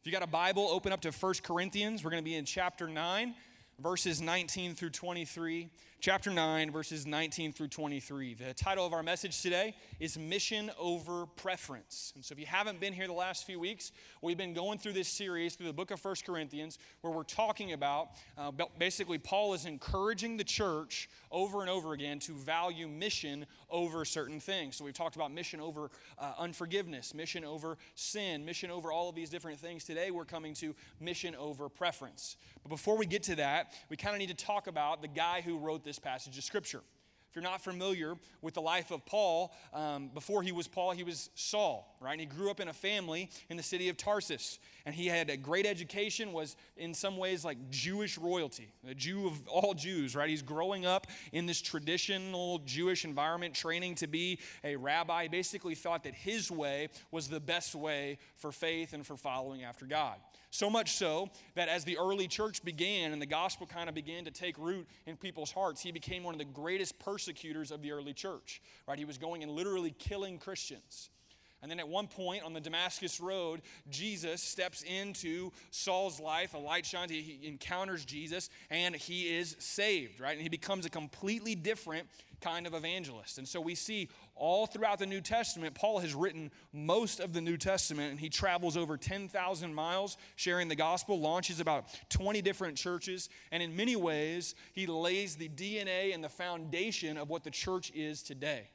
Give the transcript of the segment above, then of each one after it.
you got a Bible, open up to 1 Corinthians. We're going to be in chapter 9, verses 19 through 23. Chapter 9, verses 19 through 23. The title of our message today is Mission Over Preference. And so if you haven't been here the last few weeks, we've been going through this series through the book of 1 Corinthians where we're talking about, basically Paul is encouraging the church over and over again to value mission over certain things. So we've talked about mission over unforgiveness, mission over sin, mission over all of these different things. Today we're coming to mission over preference. But before we get to that, we kind of need to talk about the guy who wrote this passage of Scripture. If you're not familiar with the life of Paul, before he was Paul, he was Saul, right? And he grew up in a family in the city of Tarsus. And he had a great education, was in some ways like Jewish royalty, a Jew of all Jews, right? He's growing up in this traditional Jewish environment, training to be a rabbi. He basically thought that his way was the best way for faith and for following after God. So much so that as the early church began and the gospel kind of began to take root in people's hearts, he became one of the greatest persecutors of the early church, right? He was going and literally killing Christians. And then at one point on the Damascus Road, Jesus steps into Saul's life, a light shines, he encounters Jesus, and he is saved, right? And he becomes a completely different kind of evangelist. And so we see all throughout the New Testament, Paul has written most of the New Testament, and he travels over 10,000 miles sharing the gospel, launches about 20 different churches, and in many ways, he lays the DNA and the foundation of what the church is today.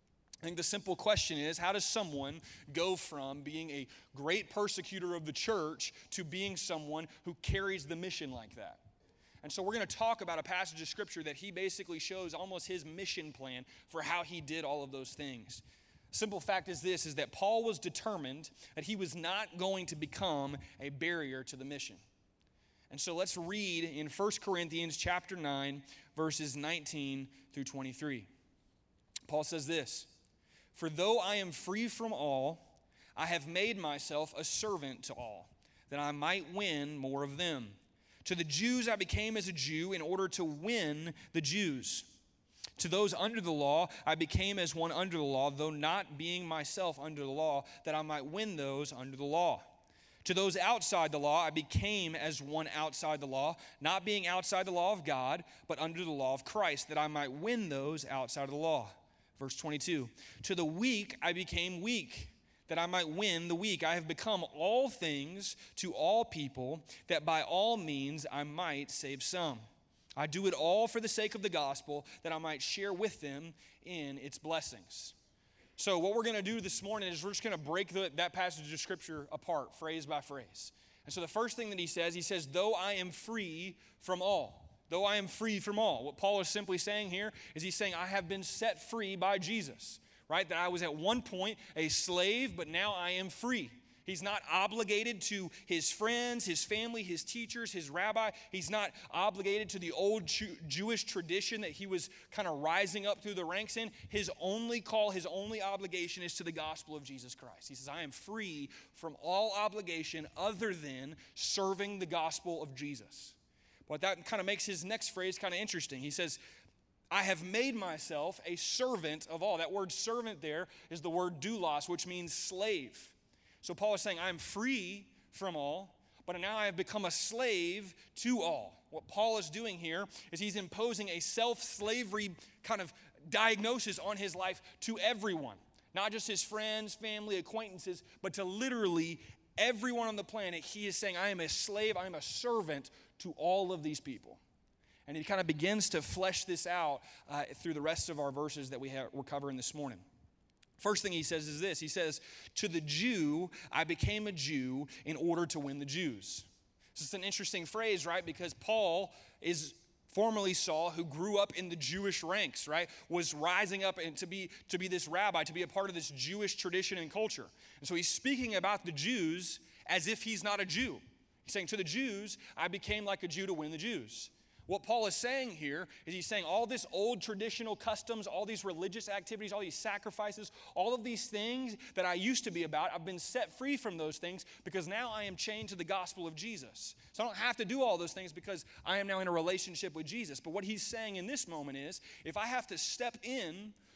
I think the simple question is, how does someone go from being a great persecutor of the church to being someone who carries the mission like that? And so we're going to talk about a passage of Scripture that he basically shows almost his mission plan for how he did all of those things. Simple fact is this, is that Paul was determined that he was not going to become a barrier to the mission. And so let's read in 1 Corinthians chapter 9, verses 19 through 23. Paul says this, "For though I am free from all, I have made myself a servant to all, that I might win more of them. To the Jews I became as a Jew in order to win the Jews. To those under the law I became as one under the law, though not being myself under the law, that I might win those under the law. To those outside the law I became as one outside the law, not being outside the law of God, but under the law of Christ, that I might win those outside of the law." Verse 22, "To the weak I became weak, that I might win the weak. I have become all things to all people, that by all means I might save some. I do it all for the sake of the gospel, that I might share with them in its blessings." So what we're going to do this morning is we're just going to break that passage of Scripture apart, phrase by phrase. And so the first thing that he says, "Though I am free from all." Though I am free from all. What Paul is simply saying here is he's saying, I have been set free by Jesus, right? That I was at one point a slave, but now I am free. He's not obligated to his friends, his family, his teachers, his rabbi. He's not obligated to the old Jewish tradition that he was kind of rising up through the ranks in. His only call, his only obligation is to the gospel of Jesus Christ. He says, I am free from all obligation other than serving the gospel of Jesus. But that kind of makes his next phrase kind of interesting. He says, I have made myself a servant of all. That word servant there is the word doulos, which means slave. So Paul is saying, I am free from all, but now I have become a slave to all. What Paul is doing here is he's imposing a self-slavery kind of diagnosis on his life to everyone. Not just his friends, family, acquaintances, but to literally everyone on the planet. He is saying, I am a slave, I am a servant to all of these people. And he kind of begins to flesh this out through the rest of our verses that we're covering this morning. First thing he says is this. He says, to the Jew, I became a Jew in order to win the Jews. This is an interesting phrase, right? Because Paul is formerly Saul, who grew up in the Jewish ranks, right? Was rising up and to be this rabbi, to be a part of this Jewish tradition and culture. And so he's speaking about the Jews as if he's not a Jew. He's saying, to the Jews, I became like a Jew to win the Jews. What Paul is saying here is he's saying all this old traditional customs, all these religious activities, all these sacrifices, all of these things that I used to be about, I've been set free from those things because now I am chained to the gospel of Jesus. So I don't have to do all those things because I am now in a relationship with Jesus. But what he's saying in this moment is, if I have to step in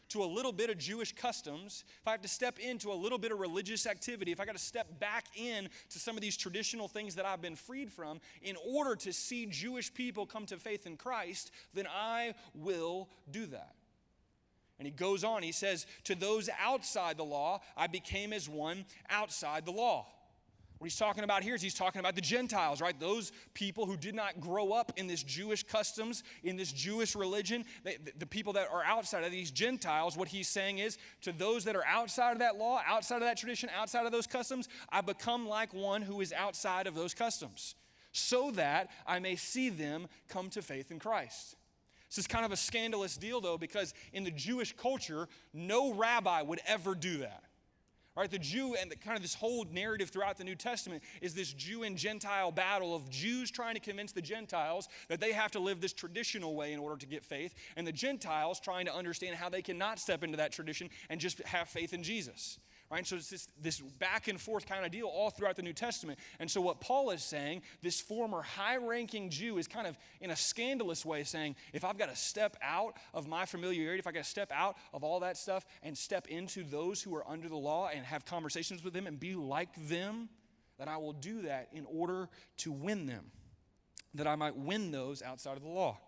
to a little bit of Jewish customs, if I have to step into a little bit of religious activity, if I got to step back in to some of these traditional things that I've been freed from in order to see Jewish people come to faith in Christ, then I will do that. And he goes on, he says, to those outside the law, I became as one outside the law. What he's talking about here is he's talking about the Gentiles, right? Those people who did not grow up in this Jewish customs, in this Jewish religion, the people that are outside of these Gentiles, what he's saying is, to those that are outside of that law, outside of that tradition, outside of those customs, I become like one who is outside of those customs, so that I may see them come to faith in Christ. This is kind of a scandalous deal, though, because in the Jewish culture, no rabbi would ever do that. Right, the Jew and kind of this whole narrative throughout the New Testament is this Jew and Gentile battle of Jews trying to convince the Gentiles that they have to live this traditional way in order to get faith, and the Gentiles trying to understand how they cannot step into that tradition and just have faith in Jesus. Right? So it's this back and forth kind of deal all throughout the New Testament. And so what Paul is saying, this former high-ranking Jew is kind of in a scandalous way saying, if I've got to step out of my familiarity, if I've got to step out of all that stuff and step into those who are under the law and have conversations with them and be like them, that I will do that in order to win them, that I might win those outside of the law.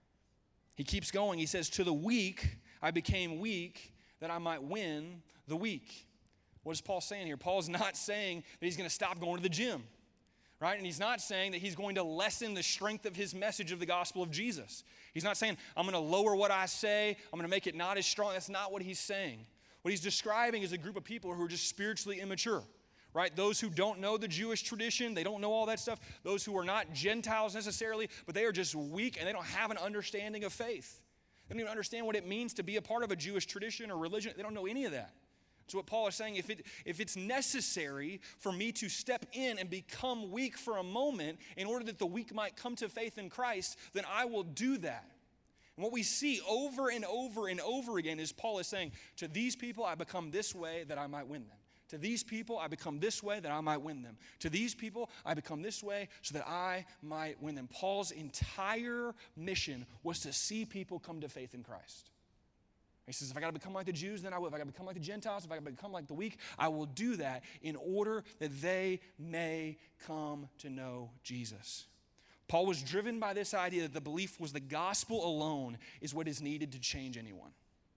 He keeps going. He says, to the weak I became weak, that I might win the weak. What is Paul saying here? Paul's not saying that he's going to stop going to the gym, right? And he's not saying that he's going to lessen the strength of his message of the gospel of Jesus. He's not saying, I'm going to lower what I say, I'm going to make it not as strong. That's not what he's saying. What he's describing is a group of people who are just spiritually immature, right? Those who don't know the Jewish tradition, they don't know all that stuff. Those who are not Gentiles necessarily, but they are just weak and they don't have an understanding of faith. They don't even understand what it means to be a part of a Jewish tradition or religion. They don't know any of that. So what Paul is saying, if it's necessary for me to step in and become weak for a moment in order that the weak might come to faith in Christ, then I will do that. And what we see over and over and over again is Paul is saying, to these people I become this way that I might win them. To these people I become this way that I might win them. To these people I become this way so that I might win them. Paul's entire mission was to see people come to faith in Christ. He says, if I got to become like the Jews, then I will. If I got to become like the Gentiles, if I got to become like the weak, I will do that in order that they may come to know Jesus. Paul was driven by this idea that the belief was the gospel alone is what is needed to change anyone.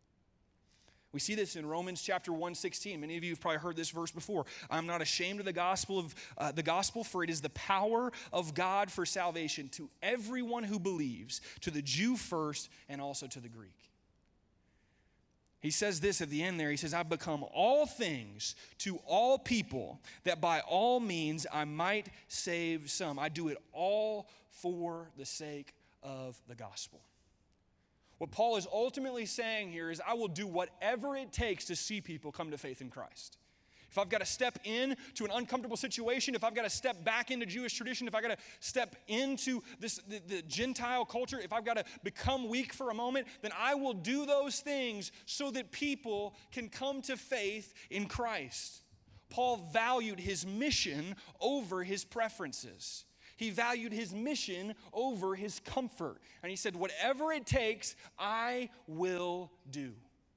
We see this in Romans chapter 1:16. Many of you have probably heard this verse before. I'm not ashamed of the gospel, for it is the power of God for salvation to everyone who believes, to the Jew first and also to the Greek. He says this at the end there. He says, I've become all things to all people, that by all means I might save some. I do it all for the sake of the gospel. What Paul is ultimately saying here is, I will do whatever it takes to see people come to faith in Christ. If I've got to step into an uncomfortable situation, if I've got to step back into Jewish tradition, if I've got to step into the Gentile culture, if I've got to become weak for a moment, then I will do those things so that people can come to faith in Christ. Paul valued his mission over his preferences. He valued his mission over his comfort. And he said, whatever it takes, I will do.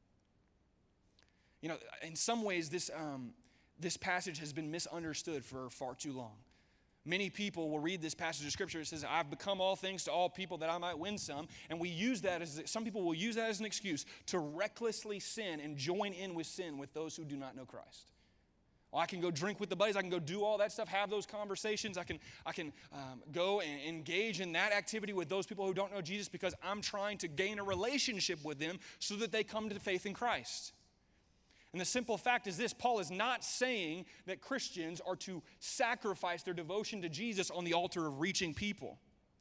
You know, in some ways, this passage has been misunderstood for far too long. Many people will read this passage of Scripture. It says, I've become all things to all people that I might win some. And we use that some people will use that as an excuse to recklessly sin and join in with sin with those who do not know Christ. Well, I can go drink with the buddies. I can go do all that stuff, have those conversations. I can go and engage in that activity with those people who don't know Jesus because I'm trying to gain a relationship with them so that they come to faith in Christ. And the simple fact is this: Paul is not saying that Christians are to sacrifice their devotion to Jesus on the altar of reaching people.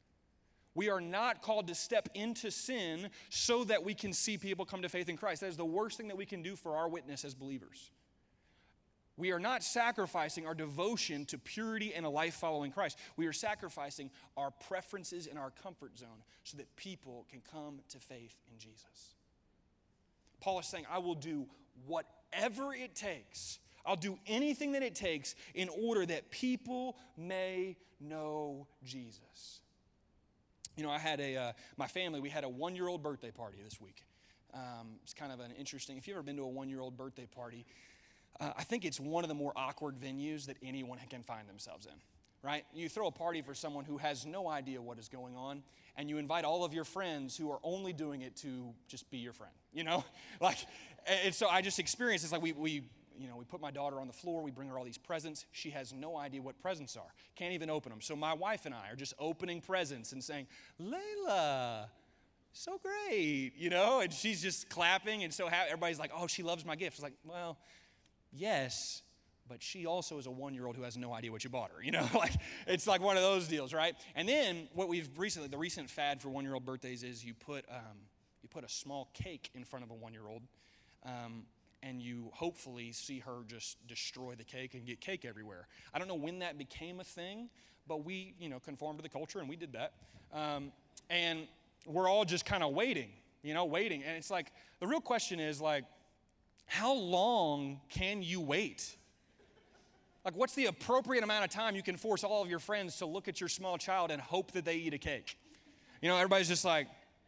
We are not called to step into sin so that we can see people come to faith in Christ. That is the worst thing that we can do for our witness as believers. We are not sacrificing our devotion to purity and a life following Christ. We are sacrificing our preferences and our comfort zone so that people can come to faith in Jesus. Paul is saying, I will do whatever it takes. I'll do anything that it takes in order that people may know Jesus. You know, I had my family, we had a 1-year-old birthday party this week. It's kind of an interesting, if you've ever been to a 1-year-old birthday party, I think it's one of the more awkward venues that anyone can find themselves in, right? You throw a party for someone who has no idea what is going on, and you invite all of your friends who are only doing it to just be your friend, and so I just experienced, it's like we put my daughter on the floor, we bring her all these presents. She has no idea what presents are, can't even open them. So my wife and I are just opening presents and saying, Layla, so great, and she's just clapping and so happy. Everybody's like, oh, she loves my gift. It's like, well, yes, but she also is a 1-year-old who has no idea what you bought her, it's like one of those deals, right? And then the recent fad for 1-year-old birthdays is you put a small cake in front of a 1-year-old, and you hopefully see her just destroy the cake and get cake everywhere. I don't know when that became a thing, but we, conformed to the culture and we did that. And we're all just kind of waiting. And it's like, the real question is like, how long can you wait? Like, what's the appropriate amount of time you can force all of your friends to look at your small child and hope that they eat a cake? Everybody's just like,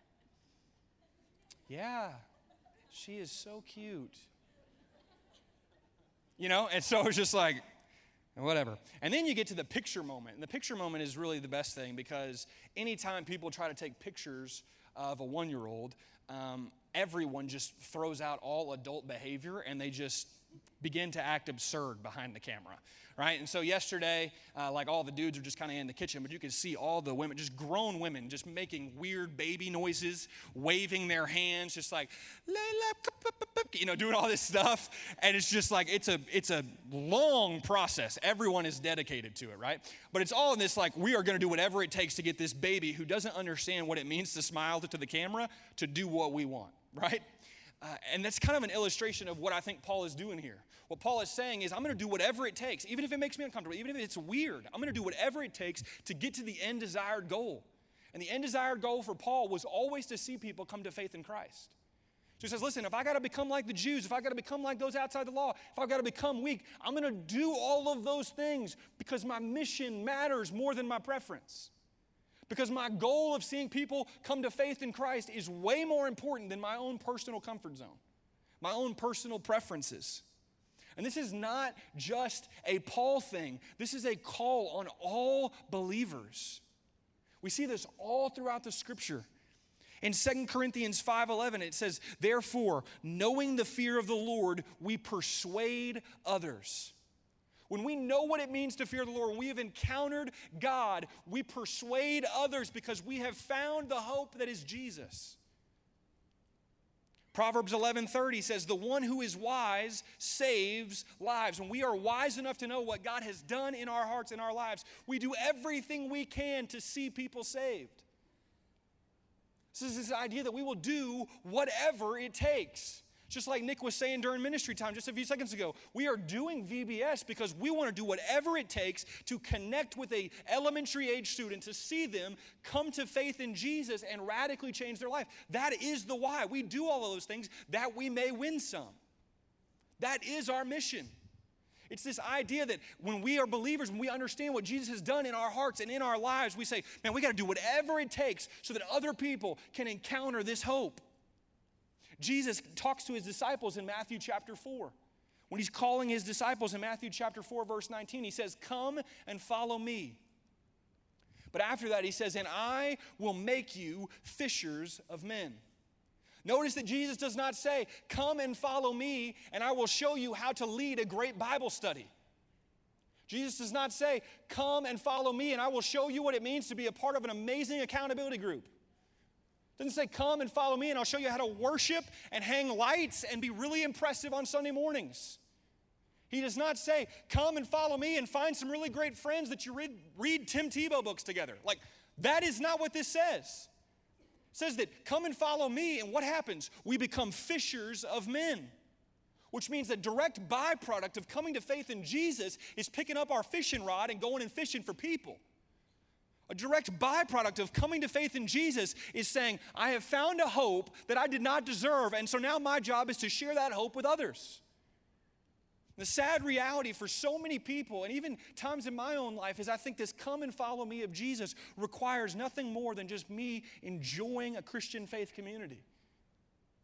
yeah, she is so cute. And so it's just like, whatever. And then you get to the picture moment. And the picture moment is really the best thing, because anytime people try to take pictures of a 1-year-old, everyone just throws out all adult behavior and they just begin to act absurd behind the camera, right? And so yesterday, all the dudes are just kind of in the kitchen, but you could see all the women, just grown women, just making weird baby noises, waving their hands, just like, doing all this stuff. And it's just like, it's a long process. Everyone is dedicated to it, right? But it's all in this, like, we are going to do whatever it takes to get this baby who doesn't understand what it means to smile to the camera to do what we want, right? And that's kind of an illustration of what I think Paul is doing here. What Paul is saying is, I'm going to do whatever it takes, even if it makes me uncomfortable, even if it's weird. I'm going to do whatever it takes to get to the end desired goal. And the end desired goal for Paul was always to see people come to faith in Christ. So he says, listen, if I got to become like the Jews, if I got to become like those outside the law, if I've got to become weak, I'm going to do all of those things because my mission matters more than my preference. Because my goal of seeing people come to faith in Christ is way more important than my own personal comfort zone, my own personal preferences. And this is not just a Paul thing. This is a call on all believers. We see this all throughout the Scripture. In 2 Corinthians 5:11, it says, therefore, knowing the fear of the Lord, we persuade others. When we know what it means to fear the Lord, when we have encountered God, we persuade others because we have found the hope that is Jesus. Proverbs 11:30 says, the one who is wise saves lives. When we are wise enough to know what God has done in our hearts and our lives, we do everything we can to see people saved. This is this idea that we will do whatever it takes. Just like Nick was saying during ministry time just a few seconds ago, we are doing VBS because we want to do whatever it takes to connect with an elementary age student, to see them come to faith in Jesus and radically change their life. That is the why. We do all of those things that we may win some. That is our mission. It's this idea that when we are believers, when we understand what Jesus has done in our hearts and in our lives, we say, man, we got to do whatever it takes so that other people can encounter this hope. Jesus talks to his disciples in Matthew chapter 4. When he's calling his disciples in Matthew chapter 4, verse 19, he says, come and follow me. But after that, he says, and I will make you fishers of men. Notice that Jesus does not say, come and follow me, and I will show you how to lead a great Bible study. Jesus does not say, come and follow me, and I will show you what it means to be a part of an amazing accountability group. Doesn't say, come and follow me and I'll show you how to worship and hang lights and be really impressive on Sunday mornings. He does not say, come and follow me and find some really great friends that you read Tim Tebow books together. Like, that is not what this says. It says that come and follow me, and what happens? We become fishers of men, which means the direct byproduct of coming to faith in Jesus is picking up our fishing rod and going and fishing for people. A direct byproduct of coming to faith in Jesus is saying, I have found a hope that I did not deserve, and so now my job is to share that hope with others. The sad reality for so many people, and even times in my own life, is I think this come and follow me of Jesus requires nothing more than just me enjoying a Christian faith community.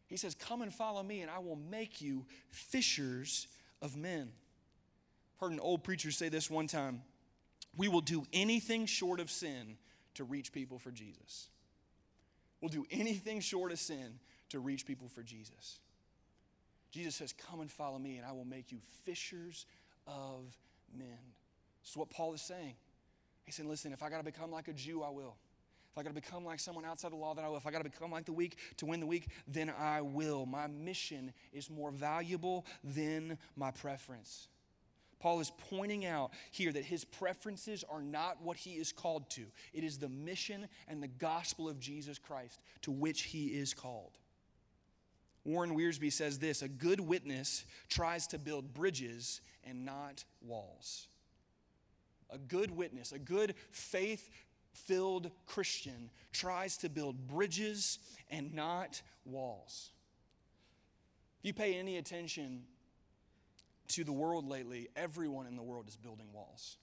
He says, come and follow me and I will make you fishers of men. Heard an old preacher say this one time: we will do anything short of sin to reach people for Jesus. We'll do anything short of sin to reach people for Jesus. Jesus says, come and follow me and I will make you fishers of men. This is what Paul is saying. He's saying, listen, if I got to become like a Jew, I will. If I got to become like someone outside the law, then I will. If I got to become like the weak to win the weak, then I will. My mission is more valuable than my preference. Paul is pointing out here that his preferences are not what he is called to. It is the mission and the gospel of Jesus Christ to which he is called. Warren Wiersbe says this: a good witness tries to build bridges and not walls. A good witness, a good faith-filled Christian tries to build bridges and not walls. If you pay any attention to the world lately, everyone in the world is building walls.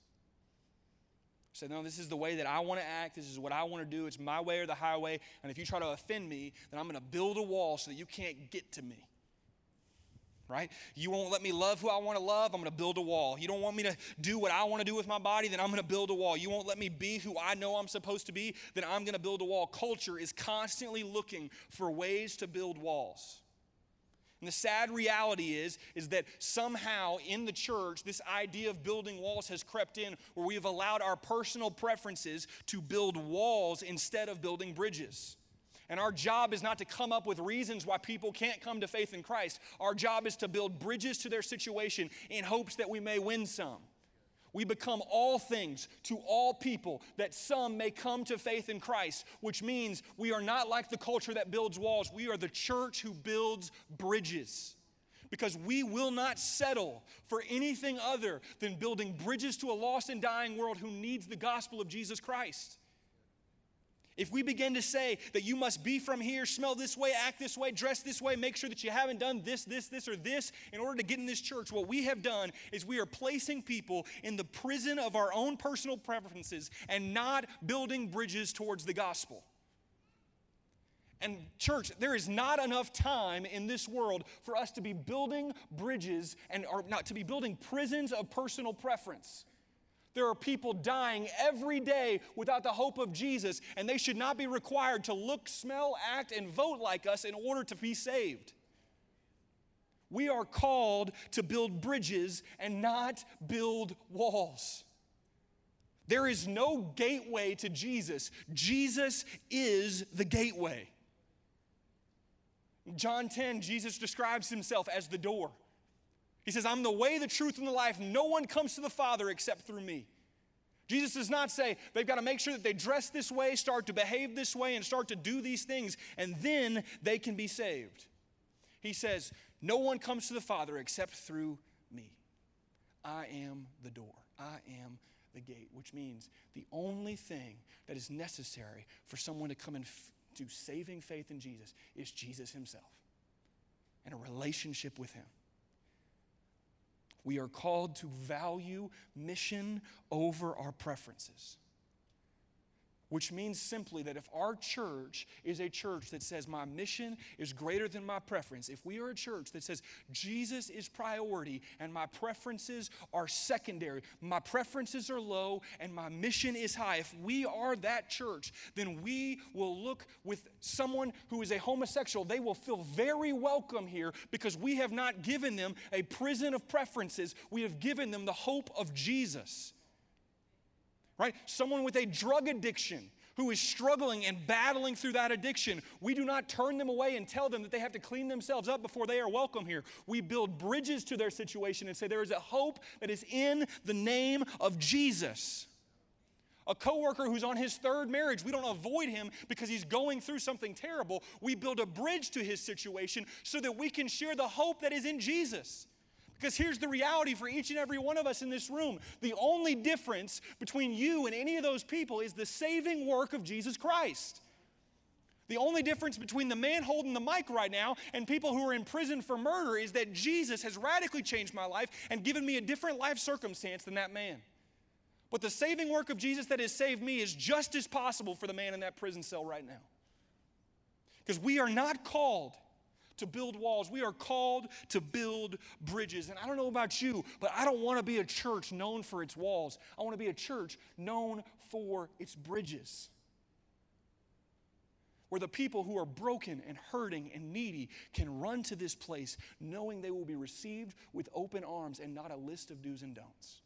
Say, no, this is the way that I want to act. This is what I want to do. It's my way or the highway. And if you try to offend me, then I'm going to build a wall so that you can't get to me. Right? You won't let me love who I want to love, I'm going to build a wall. You don't want me to do what I want to do with my body, then I'm going to build a wall. You won't let me be who I know I'm supposed to be, then I'm going to build a wall. Culture is constantly looking for ways to build walls. And the sad reality is that somehow in the church, this idea of building walls has crept in, where we have allowed our personal preferences to build walls instead of building bridges. And our job is not to come up with reasons why people can't come to faith in Christ. Our job is to build bridges to their situation in hopes that we may win some. We become all things to all people that some may come to faith in Christ, which means we are not like the culture that builds walls. We are the church who builds bridges. Because we will not settle for anything other than building bridges to a lost and dying world who needs the gospel of Jesus Christ. If we begin to say that you must be from here, smell this way, act this way, dress this way, make sure that you haven't done this, or this in order to get in this church, what we have done is we are placing people in the prison of our own personal preferences and not building bridges towards the gospel. And church, there is not enough time in this world for us to be building bridges or not to be building prisons of personal preference. There are people dying every day without the hope of Jesus, and they should not be required to look, smell, act, and vote like us in order to be saved. We are called to build bridges and not build walls. There is no gateway to Jesus. Jesus is the gateway. In John 10, Jesus describes himself as the door. He says, I'm the way, the truth, and the life. No one comes to the Father except through me. Jesus does not say they've got to make sure that they dress this way, start to behave this way, and start to do these things, and then they can be saved. He says, no one comes to the Father except through me. I am the door. I am the gate, which means the only thing that is necessary for someone to come into saving faith in Jesus is Jesus himself and a relationship with him. We are called to value mission over our preferences. Which means simply that if our church is a church that says my mission is greater than my preference, if we are a church that says Jesus is priority and my preferences are secondary, my preferences are low and my mission is high, if we are that church, then we will look with someone who is a homosexual. They will feel very welcome here because we have not given them a prison of preferences. We have given them the hope of Jesus. Right? Someone with a drug addiction who is struggling and battling through that addiction, we do not turn them away and tell them that they have to clean themselves up before they are welcome here. We build bridges to their situation and say there is a hope that is in the name of Jesus. A coworker who's on his third marriage, we don't avoid him because he's going through something terrible. We build a bridge to his situation so that we can share the hope that is in Jesus. Because here's the reality for each and every one of us in this room. The only difference between you and any of those people is the saving work of Jesus Christ. The only difference between the man holding the mic right now and people who are in prison for murder is that Jesus has radically changed my life and given me a different life circumstance than that man. But the saving work of Jesus that has saved me is just as possible for the man in that prison cell right now. Because we are not called to build walls. We are called to build bridges. And I don't know about you, but I don't want to be a church known for its walls. I want to be a church known for its bridges, where the people who are broken and hurting and needy can run to this place knowing they will be received with open arms and not a list of do's and don'ts.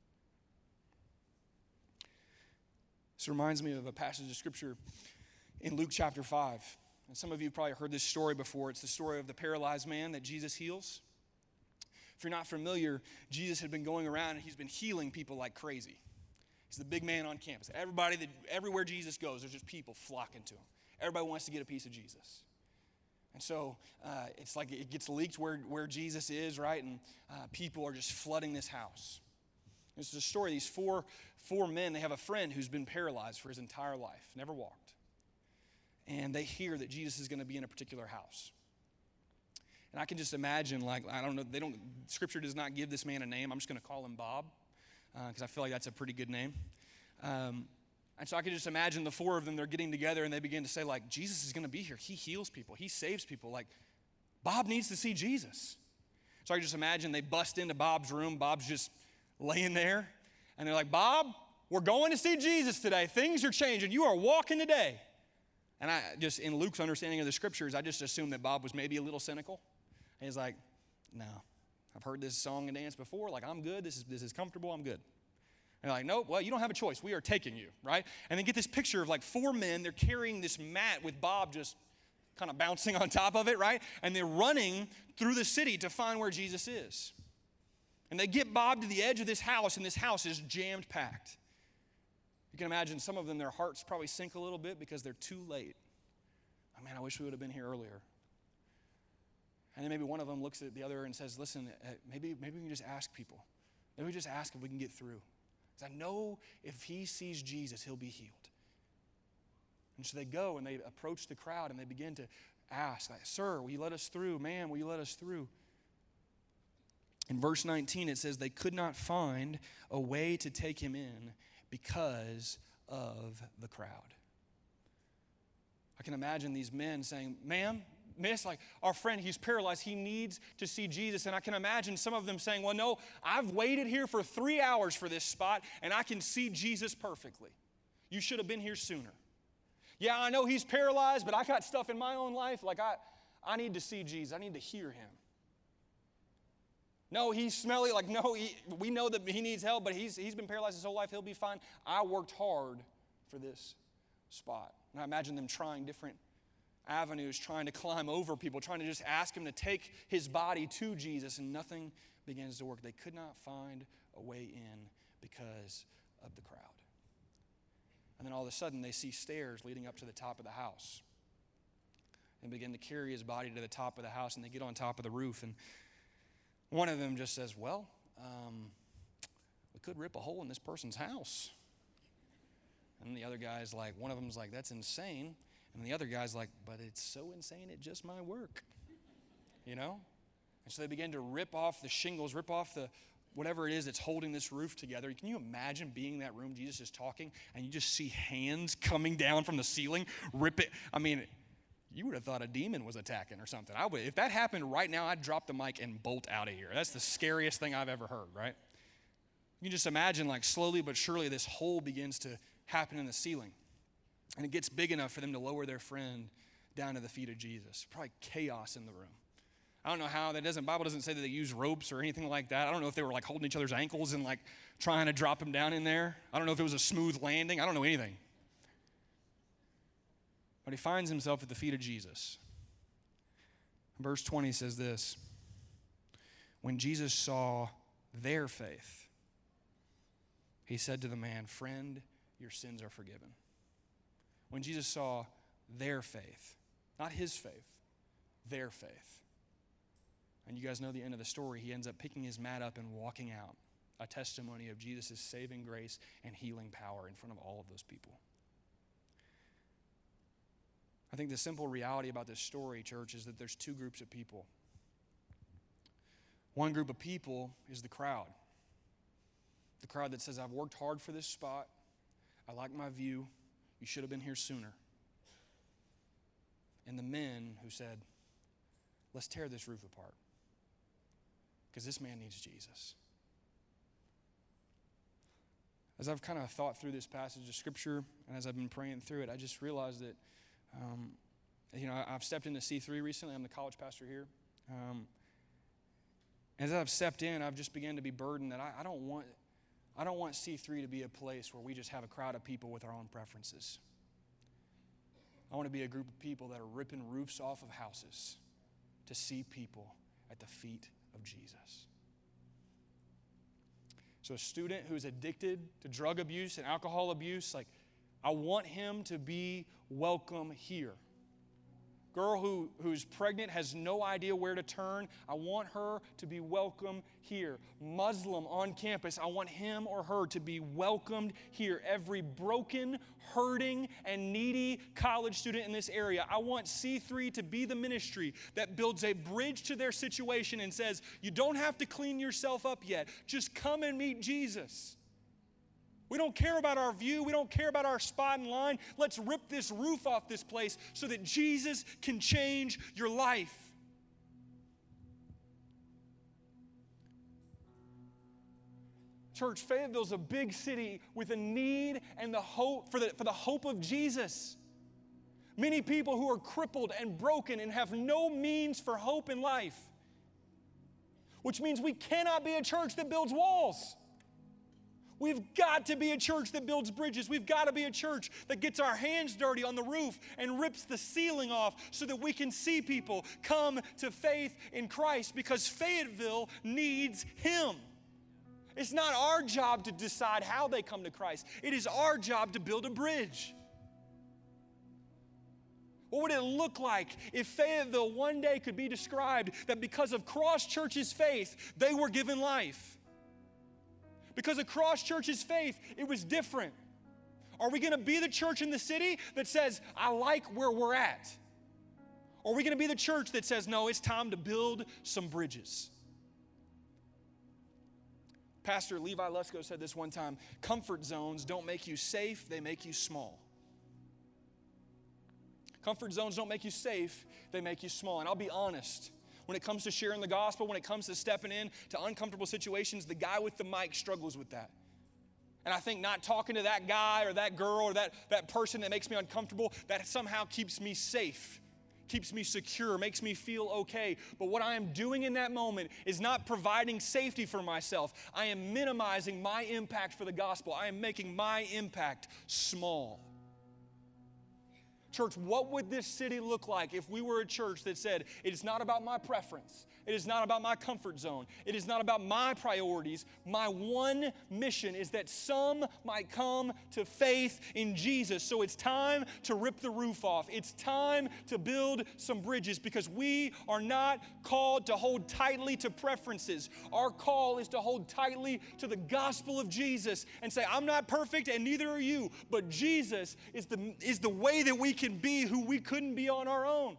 This reminds me of a passage of Scripture in Luke chapter 5. And some of you have probably heard this story before. It's the story of the paralyzed man that Jesus heals. If you're not familiar, Jesus had been going around and he's been healing people like crazy. He's the big man on campus. Everywhere Jesus goes, there's just people flocking to him. Everybody wants to get a piece of Jesus. And so it's like it gets leaked where Jesus is, right? And people are just flooding this house. This is a story. These four men, they have a friend who's been paralyzed for his entire life, never walked. And they hear that Jesus is going to be in a particular house. And I can just imagine, I don't know, Scripture does not give this man a name. I'm just going to call him Bob, because I feel like that's a pretty good name. And so I can just imagine the four of them, they're getting together and they begin to say, Jesus is going to be here. He heals people. He saves people. Bob needs to see Jesus. So I can just imagine they bust into Bob's room. Bob's just laying there. And they're like, Bob, we're going to see Jesus today. Things are changing. You are walking today. And I just, in Luke's understanding of the Scriptures, I just assumed that Bob was maybe a little cynical. And he's like, no, I've heard this song and dance before. I'm good. This is comfortable. I'm good. And they're like, nope, well, you don't have a choice. We are taking you, right? And then get this picture of four men. They're carrying this mat with Bob just kind of bouncing on top of it, right? And they're running through the city to find where Jesus is. And they get Bob to the edge of this house, and this house is jammed packed. You can imagine some of them, their hearts probably sink a little bit because they're too late. Oh, man, I wish we would have been here earlier. And then maybe one of them looks at the other and says, listen, maybe we can just ask people. Maybe we just ask if we can get through. Because I know if he sees Jesus, he'll be healed. And so they go and they approach the crowd and they begin to ask, sir, will you let us through? Ma'am, will you let us through? In verse 19, it says they could not find a way to take him in because of the crowd. I can imagine these men saying, ma'am, miss, our friend, he's paralyzed. He needs to see Jesus. And I can imagine some of them saying, well, no, I've waited here for 3 hours for this spot, and I can see Jesus perfectly. You should have been here sooner. Yeah, I know he's paralyzed, but I got stuff in my own life. I need to see Jesus. I need to hear him. No, he's smelly. We know that he needs help, but he's been paralyzed his whole life. He'll be fine. I worked hard for this spot. And I imagine them trying different avenues, trying to climb over people, trying to just ask him to take his body to Jesus, and nothing begins to work. They could not find a way in because of the crowd. And then all of a sudden, they see stairs leading up to the top of the house and begin to carry his body to the top of the house, and they get on top of the roof. And one of them just says, well, we could rip a hole in this person's house. And the other guy's like, one of them's like, that's insane. And the other guy's like, but it's so insane it just might work. And so they begin to rip off the shingles, rip off the whatever it is that's holding this roof together. Can you imagine being in that room, Jesus is talking, and you just see hands coming down from the ceiling, rip it. You would have thought a demon was attacking or something. If that happened right now, I'd drop the mic and bolt out of here. That's the scariest thing I've ever heard, right? You can just imagine, slowly but surely, this hole begins to happen in the ceiling. And it gets big enough for them to lower their friend down to the feet of Jesus. Probably chaos in the room. I don't know how Bible doesn't say that they use ropes or anything like that. I don't know if they were holding each other's ankles and trying to drop him down in there. I don't know if it was a smooth landing. I don't know anything. But he finds himself at the feet of Jesus. Verse 20 says this: when Jesus saw their faith, he said to the man, friend, your sins are forgiven. When Jesus saw their faith, not his faith, their faith. And you guys know the end of the story. He ends up picking his mat up and walking out, a testimony of Jesus' saving grace and healing power in front of all of those people. I think the simple reality about this story, church, is that there's two groups of people. One group of people is the crowd. The crowd that says, I've worked hard for this spot. I like my view. You should have been here sooner. And the men who said, let's tear this roof apart. Because this man needs Jesus. As I've kind of thought through this passage of Scripture, and as I've been praying through it, I just realized that, I've stepped into C3 recently. I'm the college pastor here. As I've stepped in, I've just begun to be burdened that I don't want C3 to be a place where we just have a crowd of people with our own preferences. I want to be a group of people that are ripping roofs off of houses to see people at the feet of Jesus. So a student who's addicted to drug abuse and alcohol abuse, I want him to be welcome here. Girl who's pregnant, has no idea where to turn, I want her to be welcome here. Muslim on campus, I want him or her to be welcomed here. Every broken, hurting, and needy college student in this area, I want C3 to be the ministry that builds a bridge to their situation and says, you don't have to clean yourself up yet. Just come and meet Jesus. We don't care about our view. We don't care about our spot in line. Let's rip this roof off this place so that Jesus can change your life. Church, Fayetteville's a big city with a need and the hope for the hope of Jesus. Many people who are crippled and broken and have no means for hope in life. Which means we cannot be a church that builds walls. We've got to be a church that builds bridges. We've got to be a church that gets our hands dirty on the roof and rips the ceiling off so that we can see people come to faith in Christ, because Fayetteville needs Him. It's not our job to decide how they come to Christ. It is our job to build a bridge. What would it look like if Fayetteville one day could be described that because of Cross Church's faith, they were given life? Because of Cross Church's faith, it was different. Are we going to be the church in the city that says, I like where we're at? Or are we going to be the church that says, no, it's time to build some bridges? Pastor Levi Lesko said this one time, comfort zones don't make you safe, they make you small. Comfort zones don't make you safe, they make you small. And I'll be honest, when it comes to sharing the gospel, when it comes to stepping in to uncomfortable situations, the guy with the mic struggles with that. And I think not talking to that guy or that girl or that person that makes me uncomfortable, that somehow keeps me safe, keeps me secure, makes me feel okay. But what I am doing in that moment is not providing safety for myself. I am minimizing my impact for the gospel. I am making my impact small. Church, what would this city look like if we were a church that said, it is not about my preference, it is not about my comfort zone, it is not about my priorities. My one mission is that some might come to faith in Jesus. So it's time to rip the roof off. It's time to build some bridges, because we are not called to hold tightly to preferences. Our call is to hold tightly to the gospel of Jesus and say, I'm not perfect and neither are you, but Jesus is the way that we can be who we couldn't be on our own.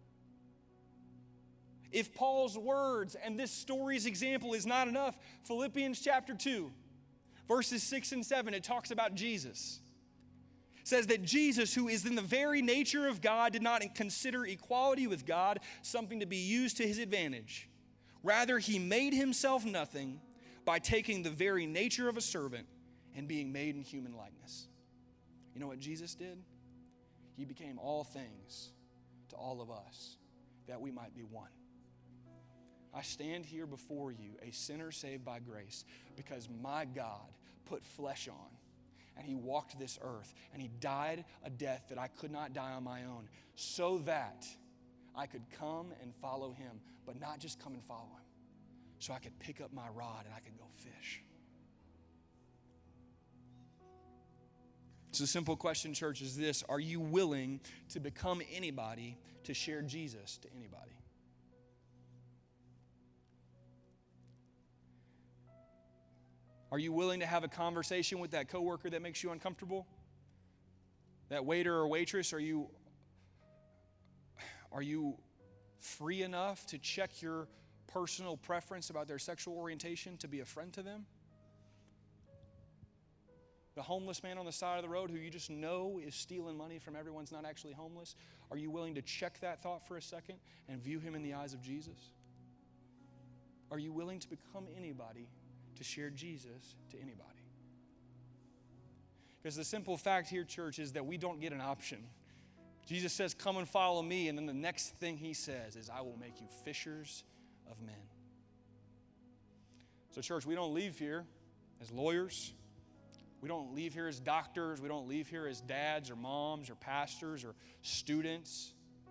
If Paul's words and this story's example is not enough, Philippians chapter 2, verses 6 and 7, it talks about Jesus. It says that Jesus, who is in the very nature of God, did not consider equality with God something to be used to his advantage. Rather, he made himself nothing by taking the very nature of a servant and being made in human likeness. You know what Jesus did? He became all things to all of us, that we might be one. I stand here before you, a sinner saved by grace, because my God put flesh on, and he walked this earth, and he died a death that I could not die on my own, so that I could come and follow him, but not just come and follow him, so I could pick up my rod and I could go fish. So the simple question, church, is this: are you willing to become anybody to share Jesus to anybody? Are you willing to have a conversation with that coworker that makes you uncomfortable? That waiter or waitress? Are you free enough to check your personal preference about their sexual orientation to be a friend to them? The homeless man on the side of the road who you just know is stealing money from everyone's not actually homeless? Are you willing to check that thought for a second and view him in the eyes of Jesus? Are you willing to become anybody to share Jesus to anybody? Because the simple fact here, church, is that we don't get an option. Jesus says, come and follow me, and then the next thing he says is, I will make you fishers of men. So church, we don't leave here as lawyers. We don't leave here as doctors. We don't leave here as dads or moms or pastors or students.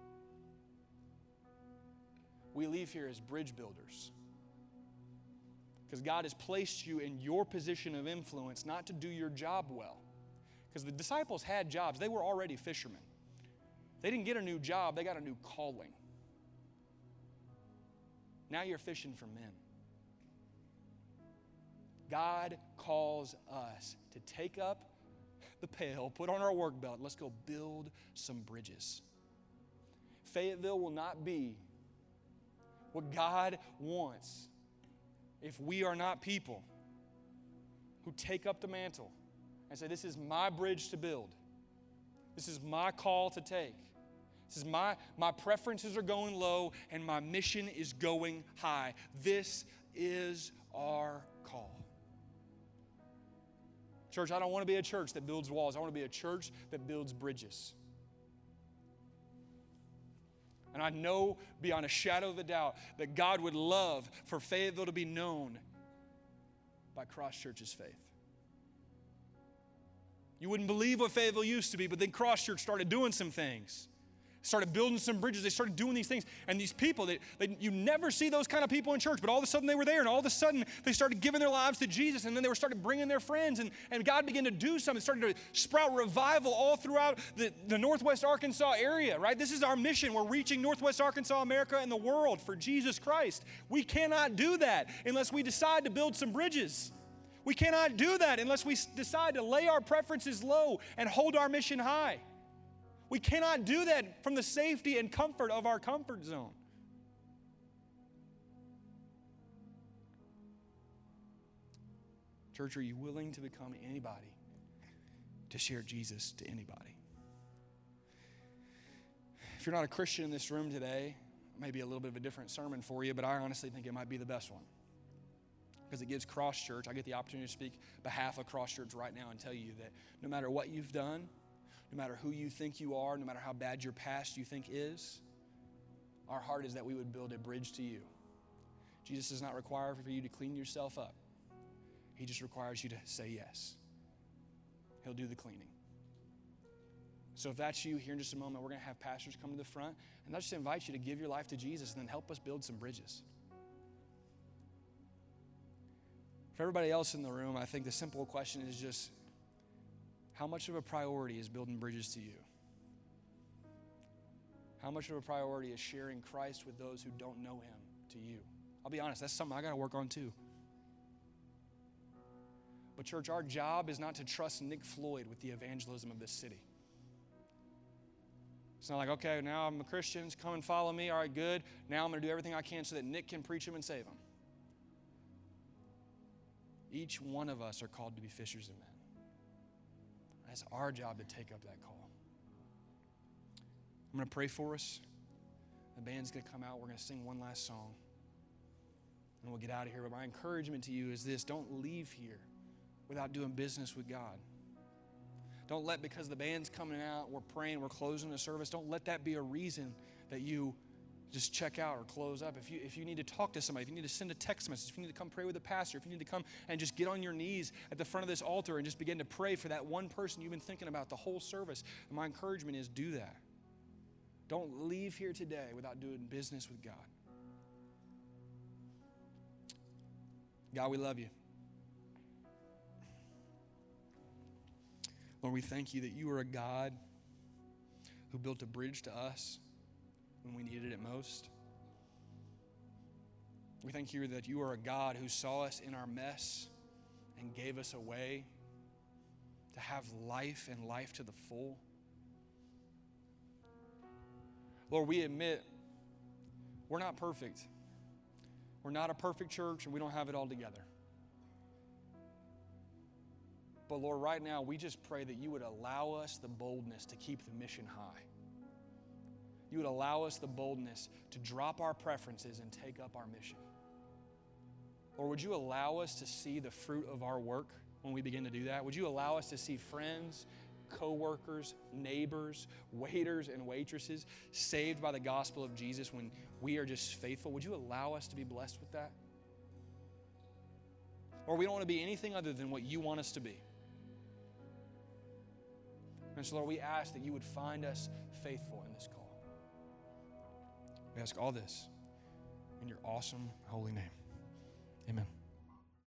We leave here as bridge builders. Because God has placed you in your position of influence not to do your job well. Because the disciples had jobs. They were already fishermen. They didn't get a new job. They got a new calling. Now you're fishing for men. God calls us to take up the pail, put on our work belt, let's go build some bridges. Fayetteville will not be what God wants if we are not people who take up the mantle and say, this is my bridge to build. This is my call to take. This is my preferences are going low and my mission is going high. This is our call. Church, I don't want to be a church that builds walls. I want to be a church that builds bridges. And I know beyond a shadow of a doubt that God would love for Fayetteville to be known by Cross Church's faith. You wouldn't believe what Fayetteville used to be, but then Cross Church started doing some things. Started building some bridges. They started doing these things. And these people, you never see those kind of people in church, but all of a sudden they were there, and all of a sudden they started giving their lives to Jesus, and then they started bringing their friends, and God began to do something. It started to sprout revival all throughout the Northwest Arkansas area, right? This is our mission. We're reaching Northwest Arkansas, America, and the world for Jesus Christ. We cannot do that unless we decide to build some bridges. We cannot do that unless we decide to lay our preferences low and hold our mission high. We cannot do that from the safety and comfort of our comfort zone. Church, are you willing to become anybody to share Jesus to anybody? If you're not a Christian in this room today, it may be a little bit of a different sermon for you, but I honestly think it might be the best one. Because it gives Cross Church, I get the opportunity to speak behalf of Cross Church right now and tell you that no matter what you've done, no matter who you think you are, no matter how bad your past you think is, our heart is that we would build a bridge to you. Jesus does not require for you to clean yourself up. He just requires you to say yes. He'll do the cleaning. So if that's you, here in just a moment, we're going to have pastors come to the front, and I just invite you to give your life to Jesus and then help us build some bridges. For everybody else in the room, I think the simple question is just, how much of a priority is building bridges to you? How much of a priority is sharing Christ with those who don't know him to you? I'll be honest, that's something I got to work on too. But church, our job is not to trust Nick Floyd with the evangelism of this city. It's not like, okay, now I'm a Christian, come and follow me, all right, good. Now I'm going to do everything I can so that Nick can preach him and save him. Each one of us are called to be fishers of men. It's our job to take up that call. I'm going to pray for us. The band's going to come out. We're going to sing one last song. And we'll get out of here. But my encouragement to you is this. Don't leave here without doing business with God. Don't let, because the band's coming out, we're praying, we're closing the service, don't let that be a reason that you just check out or close up. If you need to talk to somebody, if you need to send a text message, if you need to come pray with a pastor, if you need to come and just get on your knees at the front of this altar and just begin to pray for that one person you've been thinking about the whole service, and my encouragement is do that. Don't leave here today without doing business with God. God, we love you. Lord, we thank you that you are a God who built a bridge to us when we needed it most. We thank you that you are a God who saw us in our mess and gave us a way to have life and life to the full. Lord, we admit we're not perfect. We're not a perfect church, and we don't have it all together. But Lord, right now, we just pray that you would allow us the boldness to keep the mission high. You would allow us the boldness to drop our preferences and take up our mission. Or would you allow us to see the fruit of our work when we begin to do that? Would you allow us to see friends, co-workers, neighbors, waiters, and waitresses saved by the gospel of Jesus when we are just faithful? Would you allow us to be blessed with that? Or we don't want to be anything other than what you want us to be. And so, Lord, we ask that you would find us faithful in this call. We ask all this in your awesome, holy name. Amen.